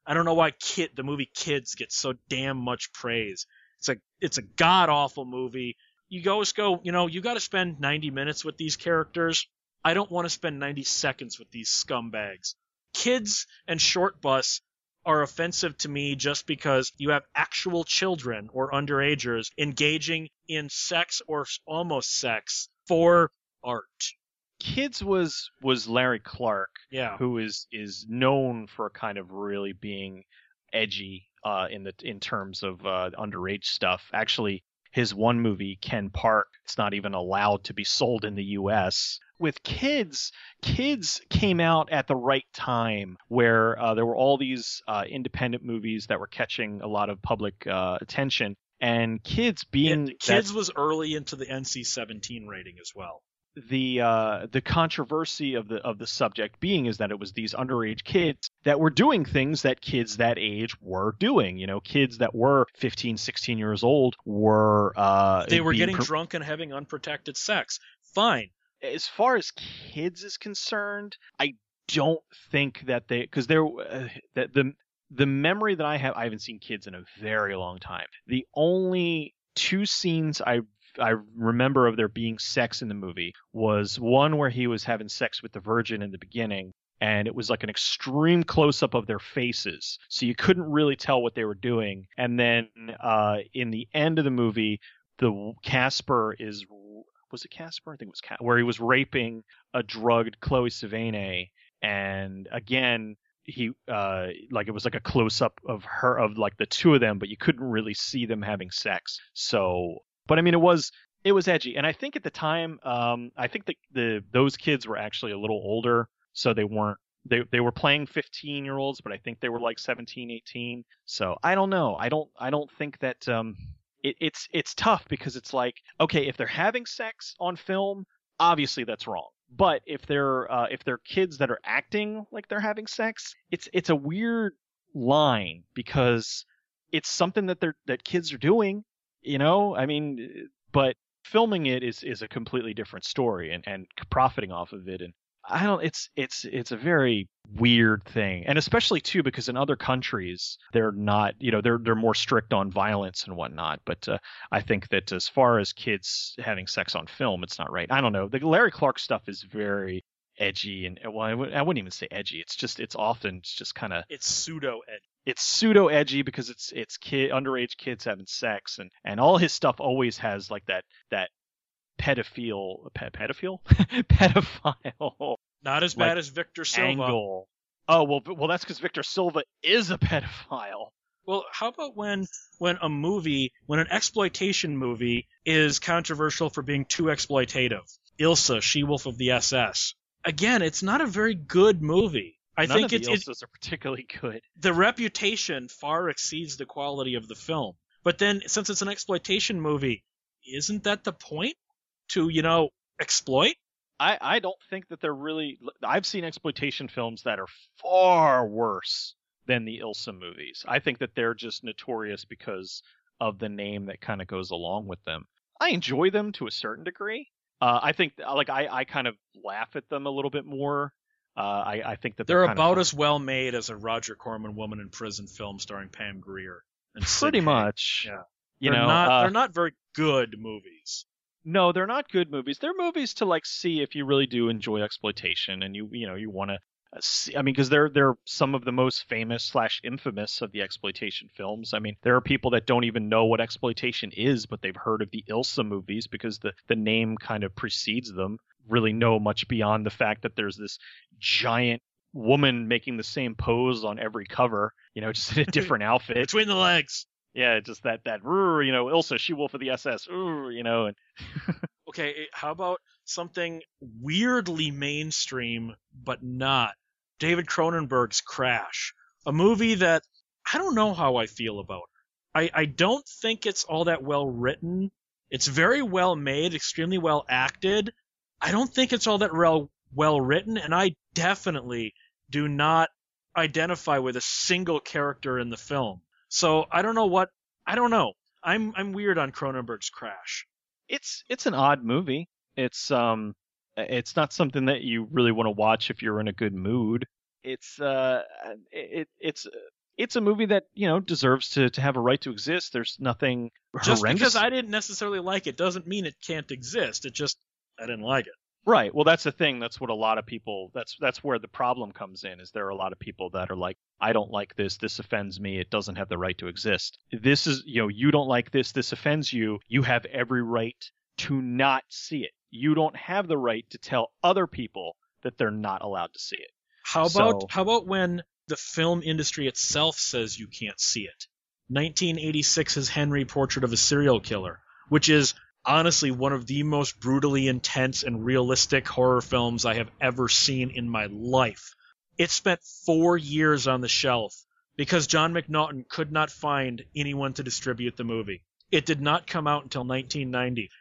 I don't know why Kid, the movie Kids gets so damn much praise. It's a it's a god awful movie. You always go, you know, you got to spend ninety minutes with these characters. I don't want to spend ninety seconds with these scumbags. Kids and Short Bus are offensive to me just because you have actual children or underagers engaging in sex or almost sex for art. Kids was was Larry Clark, Yeah. who is is known for kind of really being edgy uh, in the in terms of uh, underage stuff. Actually, his one movie, Ken Park, it's not even allowed to be sold in the U S. With Kids, Kids came out at the right time where uh, there were all these uh, independent movies that were catching a lot of public uh, attention. And Kids being... It, Kids was early into the N C seventeen rating as well. The uh, the controversy of the of the subject being is that it was these underage kids that were doing things that kids that age were doing. You know, kids that were fifteen, sixteen years old were... Uh, they were being getting per- drunk and having unprotected sex. Fine. As far as Kids is concerned, I don't think that they... Because they're... Uh, the, the, the memory that I have... I haven't seen Kids in a very long time. The only two scenes I I remember of there being sex in the movie was one where he was having sex with the Virgin in the beginning, and it was like an extreme close-up of their faces, so you couldn't really tell what they were doing. And then uh, in the end of the movie, the Casper is was it Casper? I think it was Casper, where he was raping a drugged Chloe Sevigny, and again. He uh like it was like a close up of her of like the two of them, but you couldn't really see them having sex. So But I mean, it was it was edgy, and I think at the time, um, I think that the those kids were actually a little older, so they weren't they they were playing fifteen year olds, but I think they were like seventeen, eighteen. So I don't know. I don't I don't think that um it, it's it's tough because it's like, okay, if they're having sex on film, obviously that's wrong. But if they're uh, if they're kids that are acting like they're having sex, it's it's a weird line because it's something that they're that kids are doing. You know, I mean, but filming it is, is a completely different story, and, and profiting off of it. And I don't, it's, it's, it's a very weird thing. And especially too, because in other countries, they're not, you know, they're, they're more strict on violence and whatnot. But uh, I think that as far as kids having sex on film, it's not right. I don't know. The Larry Clark stuff is very edgy, and well, I, w- I wouldn't even say edgy. It's just, it's often it's just kind of, It's pseudo edgy. It's pseudo edgy because it's it's kid underage kids having sex, and, and all his stuff always has like that that pedophile pe- pedophile pedophile Not as like, bad as Victor Silva. angle. Oh well, well that's because Victor Silva is a pedophile. Well, how about when when a movie, when an exploitation movie is controversial for being too exploitative? Ilsa, She-Wolf of the S S. Again, it's not a very good movie. I None think of the it's Ilsas are particularly good. The reputation far exceeds the quality of the film. But then, since it's an exploitation movie, isn't that the point? To, you know, exploit? I, I don't think that they're really... I've seen exploitation films that are far worse than the Ilsa movies. I think that they're just notorious because of the name that kind of goes along with them. I enjoy them to a certain degree. Uh, I think, like, I, I kind of laugh at them a little bit more. Uh, I, I think that they're, they're, they're kind about of as well made as a Roger Corman Woman in Prison film starring Pam Grier. And pretty Sid Haig. much. Yeah. You they're know, not, uh, they're not very good movies. No, they're not good movies. They're movies to like see if you really do enjoy exploitation, and you you know you want to see. I mean, because they're they're some of the most famous slash infamous of the exploitation films. I mean, there are people that don't even know what exploitation is, but they've heard of the Ilsa movies because the the name kind of precedes them. Really know much beyond the fact that there's this giant woman making the same pose on every cover, you know, just in a different outfit. Between the legs. Yeah, just that, that, you know, Ilsa, She-Wolf of the S S, you know. And Okay, how about something weirdly mainstream, but not? David Cronenberg's Crash. A movie that, I don't know how I feel about. I, I don't think it's all that well written. It's very well made, extremely well acted. I don't think it's all that well, well written, and I definitely do not identify with a single character in the film. So I don't know what I don't know. I'm I'm weird on Cronenberg's Crash. It's it's an odd movie. It's um it's not something that you really want to watch if you're in a good mood. It's uh it it's it's a movie that, you know, deserves to, to have a right to exist. There's nothing Just horrendous. because I didn't necessarily like it doesn't mean it can't exist. It just, I didn't like it. Right. Well, that's the thing. That's what a lot of people, that's that's where the problem comes in, is there are a lot of people that are like, I don't like this. This offends me. It doesn't have the right to exist. This is, you know, you don't like this. This offends you. You have every right to not see it. You don't have the right to tell other people that they're not allowed to see it. How about So- how about when the film industry itself says you can't see it? nineteen eighty-six's Henry, Portrait of a Serial Killer, which is honestly one of the most brutally intense and realistic horror films I have ever seen in my life. It spent four years on the shelf because John McNaughton could not find anyone to distribute the movie. It did not come out until nineteen ninety.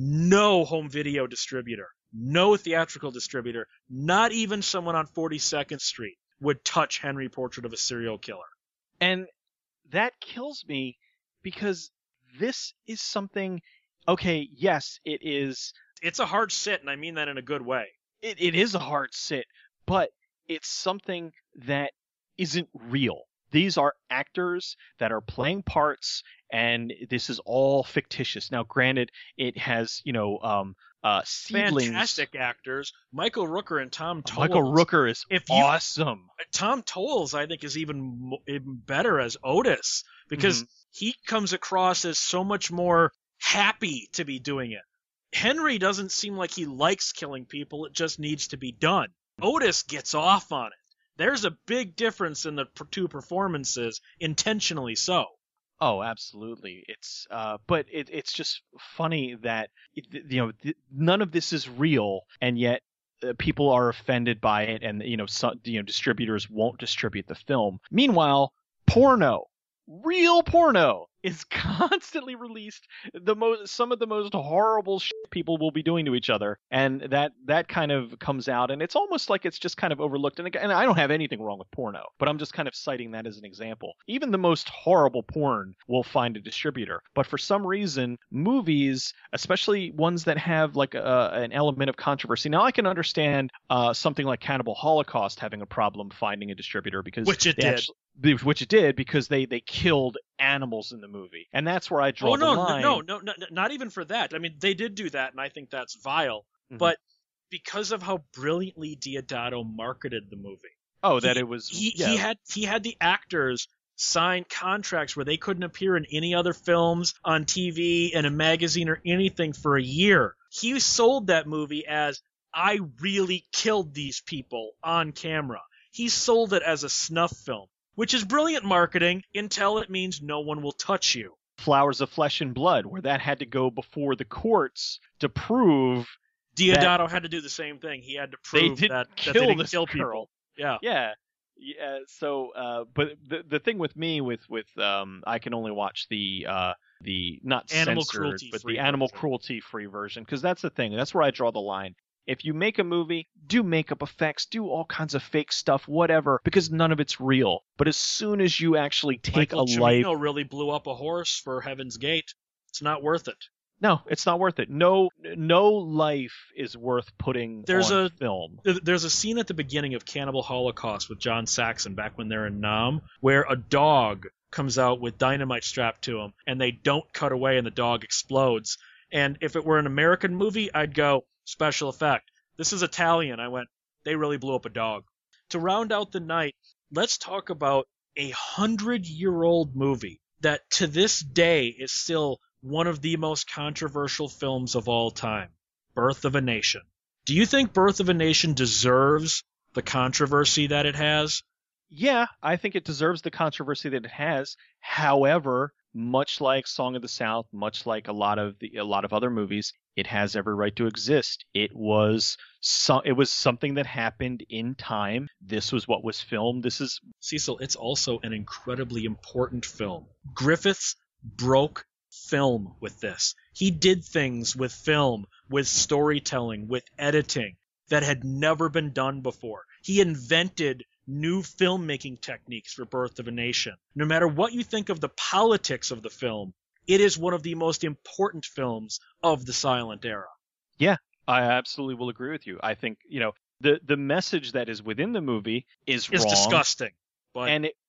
No home video distributor, no theatrical distributor, not even someone on forty-second Street would touch Henry, Portrait of a Serial Killer. And that kills me because this is something, okay, yes, it is, It's a hard sit, and I mean that in a good way. it, it is a hard sit, but it's something that isn't real. These are actors that are playing parts, and this is all fictitious. Now, granted, it has, you know, um, uh, seedlings. Fantastic actors. Michael Rooker and Tom Towles. Michael Rooker is If you- awesome. Tom Towles, I think, is even, mo- even better as Otis because Mhm. he comes across as so much more happy to be doing it. Henry doesn't seem like he likes killing people. It just needs to be done. Otis gets off on it. There's a big difference in the per- two performances, intentionally so. Oh, absolutely. It's uh, but it, it's just funny that it, you know th- none of this is real, and yet uh, people are offended by it, and you know, some, you know, distributors won't distribute the film. Meanwhile, porno, real porno, is constantly released. The most, some of the most horrible shit people will be doing to each other, and that that kind of comes out, and it's almost like it's just kind of overlooked. And, and I don't have anything wrong with porno, but I'm just kind of citing that as an example. Even the most horrible porn will find a distributor, but for some reason, movies, especially ones that have like a, an element of controversy. Now, I can understand uh, something like Cannibal Holocaust having a problem finding a distributor because Which it they did. actually- which it did because they they killed animals in the movie, and that's where I draw Oh, no, the line. no, no, no, no, not even for that. I mean, they did do that, and I think that's vile. Mhm. But because of how brilliantly Diodato marketed the movie, Oh, that he- it was. he, yeah. he had he had the actors sign contracts where they couldn't appear in any other films, on T V, in a magazine, or anything for a year. He sold that movie as, I really killed these people on camera. He sold it as a snuff film, which is brilliant marketing until it means no one will touch you. Flowers of Flesh and Blood, where that had to go before the courts to prove Diodato had to do the same thing. He had to they prove didn't that, that kill they didn't this kill girl. people. Yeah. Yeah. Yeah. So, uh, but the the thing with me with with um, I can only watch the uh the not Animal censored, cruelty but free the animal version. cruelty free version, because that's the thing. That's where I draw the line. If you make a movie, do makeup effects, do all kinds of fake stuff, whatever, because none of it's real. But as soon as you actually take Michael a life, Cimino really blew up a horse for Heaven's Gate. It's not worth it. no, it's not worth it. No, no life is worth putting There's on a- film. There- There's a scene at the beginning of Cannibal Holocaust with John Saxon back when they're in Nam, where a dog comes out with dynamite strapped to him, and they don't cut away and the dog explodes. And if it were an American movie, I'd go, special effect. This is Italian. I went, they really blew up a dog. To round out the night, let's talk about a hundred-year-old movie that to this day is still one of the most controversial films of all time, Birth of a Nation. Do you think Birth of a Nation deserves the controversy that it has? Yeah, I think it deserves the controversy that it has. However, much like Song of the South, much like a lot of the a lot of other movies, it has every right to exist. It was so, it was something that happened in time. This was what was filmed. This is Cecil, it's also an incredibly important film. Griffiths broke film with this. He did things with film, with storytelling, with editing that had never been done before. He invented new filmmaking techniques for Birth of a Nation. No matter what you think of the politics of the film, it is one of the most important films of the silent era. I absolutely will agree with you. I think, you know, the the message that is within the movie is It's wrong. disgusting. But And it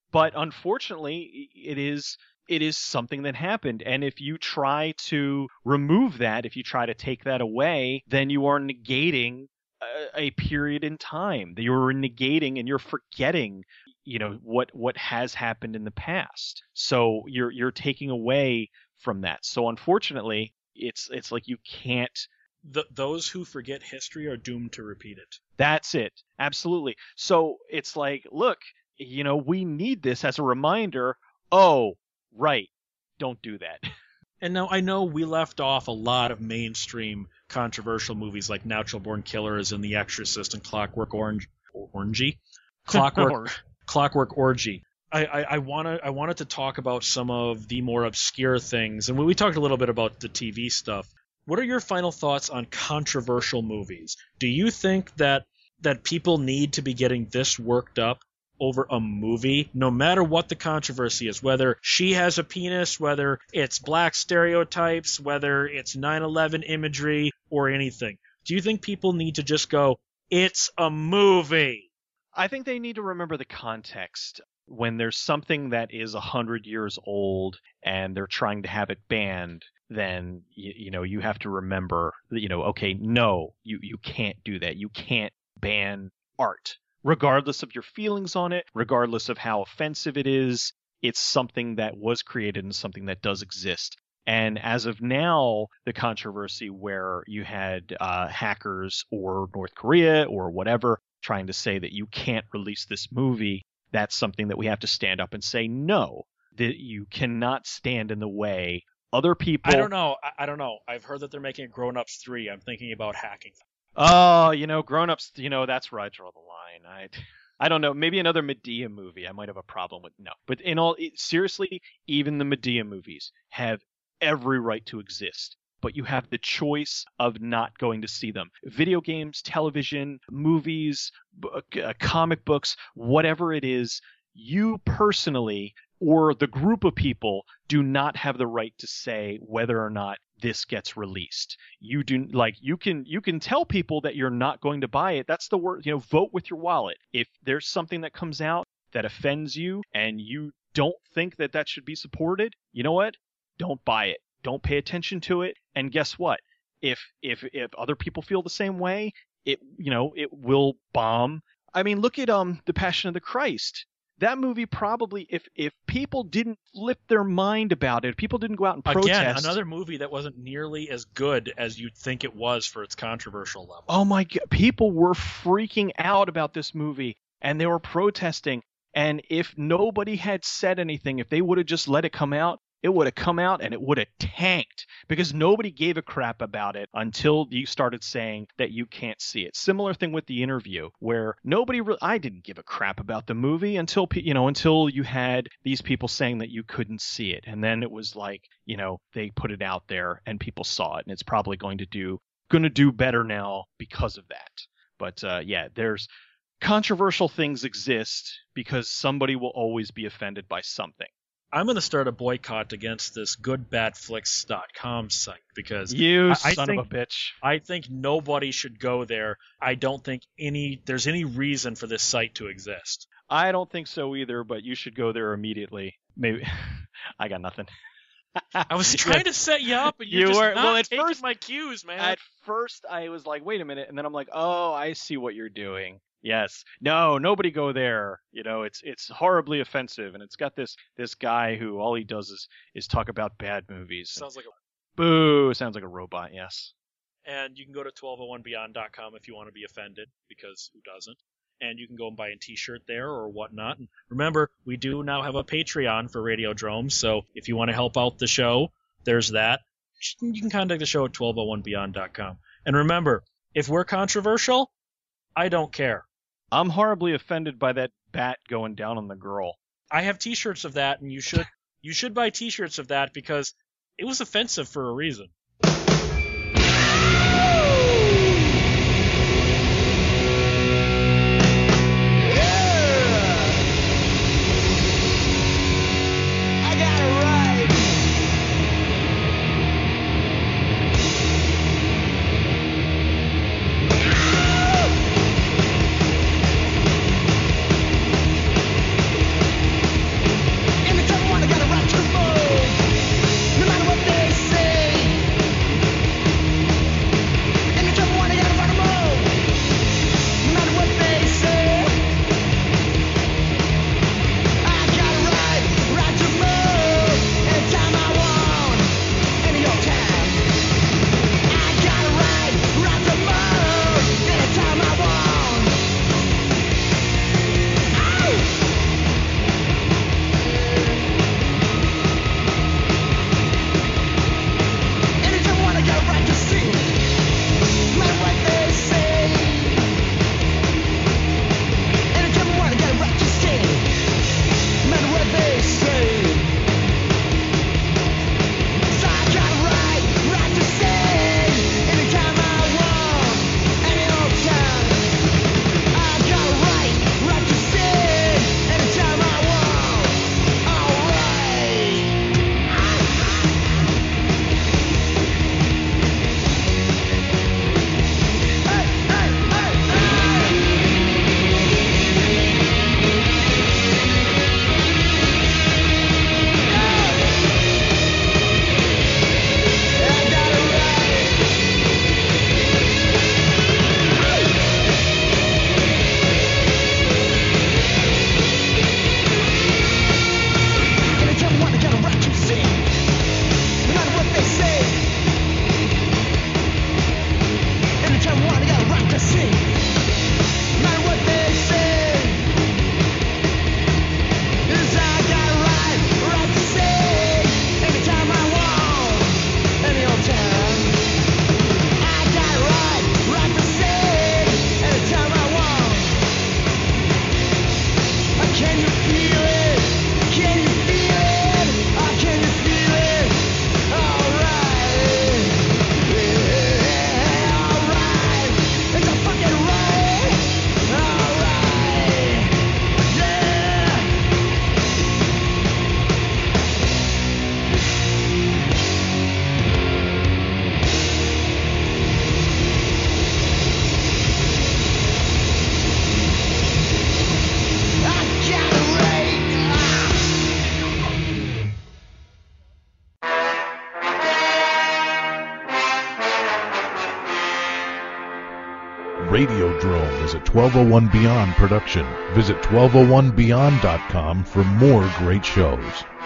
But unfortunately, it is it is something that happened. And if you try to remove that, if you try to take that away, then you are negating a, a period in time. That you're negating and you're forgetting, you know, what what has happened in the past. So you're you're taking away from that. So unfortunately, it's it's like you can't. The, those who forget history are doomed to repeat it. That's it. Absolutely. So it's like, look, you know, we need this as a reminder. Oh, right. Don't do that. And now I know we left off a lot of mainstream controversial movies like Natural Born Killers and The Exorcist and Clockwork Orange, Orangey, Clockwork, Clockwork Orgy. I, I, I wanna I wanted to talk about some of the more obscure things, and we, we talked a little bit about the T V stuff. What are your final thoughts on controversial movies? Do you think that that people need to be getting this worked up over a movie, no matter what the controversy is, whether she has a penis, whether it's black stereotypes, whether it's nine eleven imagery, or anything? Do you think people need to just go, it's a movie? I think they need to remember the context. When there's something that is one hundred years old and they're trying to have it banned, then, you, you know, you have to remember, you know, okay, no, you, you can't do that. You can't ban art. Regardless of your feelings on it, regardless of how offensive it is, it's something that was created and something that does exist. And as of now, the controversy where you had uh, hackers or North Korea or whatever trying to say that you can't release this movie, that's something that we have to stand up and say, no, that you cannot stand in the way. Other people. I don't know. I, I don't know. I've heard that they're making it Grown Ups three. I'm thinking about hacking. Oh, you know, Grown Ups, you know, that's where I draw the line. I I don't know. Maybe another Medea movie. I might have a problem with. No. But in all, it, seriously, even the Medea movies have every right to exist. But you have the choice of not going to see them. Video games, television, movies, b- uh, comic books, whatever it is, you personally or the group of people do not have the right to say whether or not this gets released. You do like you can you can tell people that you're not going to buy it. That's the word, you know, vote with your wallet. If there's something that comes out that offends you and you don't think that that should be supported, you know what? Don't buy it. Don't pay attention to it. And guess what? If if if other people feel the same way, it you know, it will bomb. I mean, look at um The Passion of the Christ. That movie probably, if if people didn't flip their mind about it, if people didn't go out and protest. Again, another movie that wasn't nearly as good as you'd think it was for its controversial level. Oh my God, people were freaking out about this movie, and they were protesting. And if nobody had said anything, if they would have just let it come out, it would have come out and it would have tanked because nobody gave a crap about it until you started saying that you can't see it. Similar thing with The Interview, where nobody re- I didn't give a crap about the movie until you know until you had these people saying that you couldn't see it, and then it was like, you know, they put it out there and people saw it, and it's probably going to do going to do better now because of that. But uh, yeah, there's controversial things exist because somebody will always be offended by something. I'm going to start a boycott against this good bad flicks dot com site because you I, son I think, of a bitch. I think nobody should go there. I don't think any there's any reason for this site to exist. I don't think so either, but you should go there immediately. Maybe I got nothing. I was trying to set you up, and you're you just were, not well, at taking first, my cues, man. At first, I was like, wait a minute, and then I'm like, oh, I see what you're doing. Yes. No, nobody go there. You know, it's it's horribly offensive, and it's got this this guy who all he does is is talk about bad movies. Sounds like a boo. Sounds like a robot. Yes. And you can go to twelve oh one beyond dot com if you want to be offended, because who doesn't? And you can go and buy a T-shirt there or whatnot. And remember, we do now have a Patreon for Radiodrome, so if you want to help out the show, there's that. You can contact the show at twelve oh one beyond dot com. And remember, if we're controversial, I don't care. I'm horribly offended by that bat going down on the girl. I have T-shirts of that, and you should you should buy T-shirts of that because it was offensive for a reason. Radiodrome is a twelve oh one Beyond production. Visit twelve oh one beyond dot com for more great shows.